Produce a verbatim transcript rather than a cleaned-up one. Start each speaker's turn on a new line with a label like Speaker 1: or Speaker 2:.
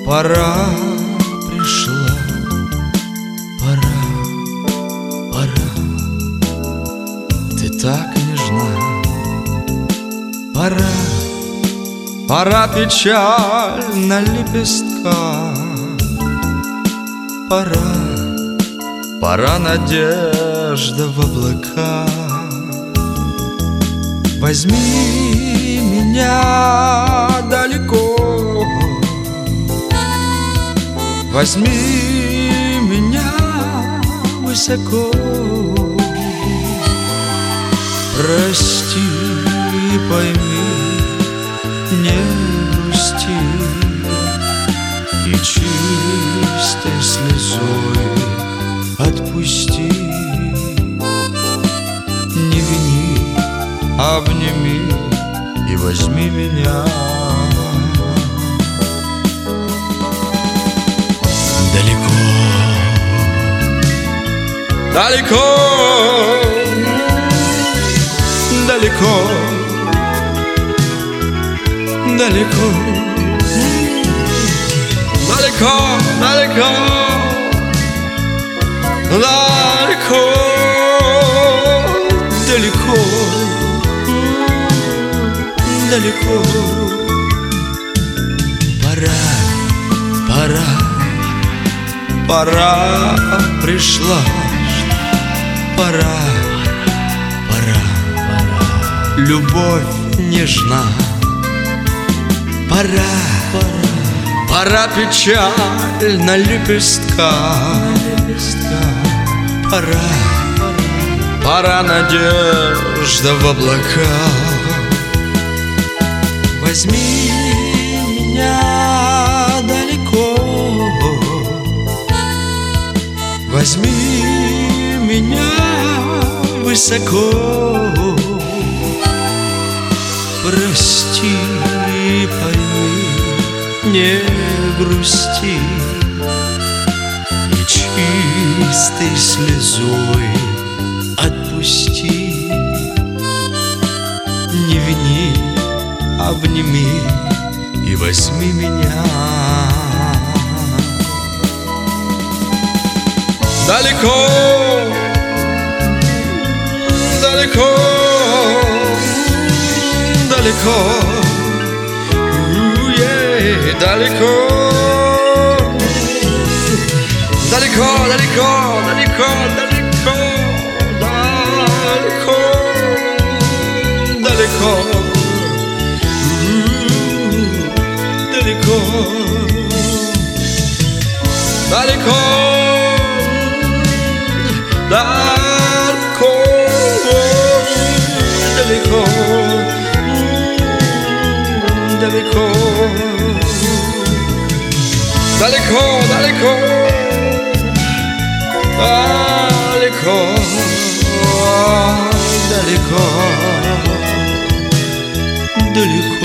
Speaker 1: Пора пришла, пора, пора, ты так нежна. Пора, пора печаль на лепестках. Пора, пора надежда в облаках. Возьми меня далеко, возьми меня высоко. Прости и пойми, не грусти, и чистой слезой отпусти. Не вини, обними и возьми меня далеко, далеко, далеко, далеко, далеко, далеко, далеко, далеко, далеко. Пора, пора, пора пришла, пора, пора, пора. Любовь нежна. Пора, пора, пора печаль на лепестках. Пора, пора надежда в облаках. Возьми меня далеко, возьми меня высоко. Прости и пойми, не грусти, и чистой слезой отпусти. Не вини, обними и возьми меня далеко, далеко, далеко, yeah, далеко, далеко, далеко, далеко, далеко, далеко, далеко, далеко, далеко, далеко, далеко, далеко, далеко, далеко, далеко, далеко, далеко.